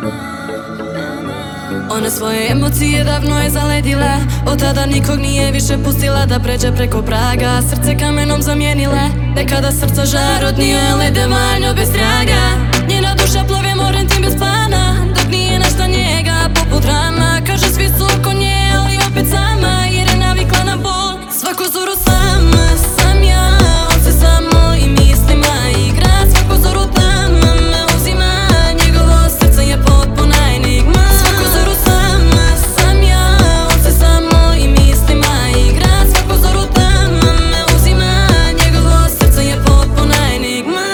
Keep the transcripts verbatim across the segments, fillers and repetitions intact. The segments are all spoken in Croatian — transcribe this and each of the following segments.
Ona svoje emocije davno je zaledila, od tada nikog nije više pustila da pređe preko praga. Srce kamenom zamijenile, nekada srca žar odnio je ledevanjo bez traga. Njena duša plove morem tim bez plana, dok nije našla njega poput rama. Kaže svi su oko nje, ali opet sama, jer je navikla na bol. Svaku zoru sama sam ja, on se samo i mislima igra. Svaku zoru tamo me uzima, njegovo srce je potpuna enigma. Svaku zoru sama sam ja, on se samo i mislima igra. Svaku zoru tamo me uzima, njegovo srce je potpuna enigma.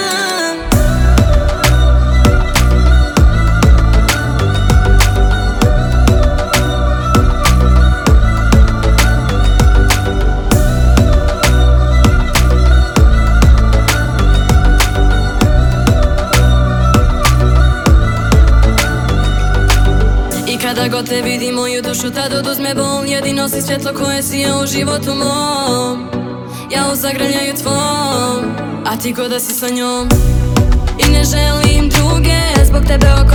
Kada god te vidi moju dušu tad oduzme bol. Jedino si svjetlo koje si je u životu mom, ja u zagrljaju tvom, a ti ko da si sa njom. I ne želim druge, zbog tebe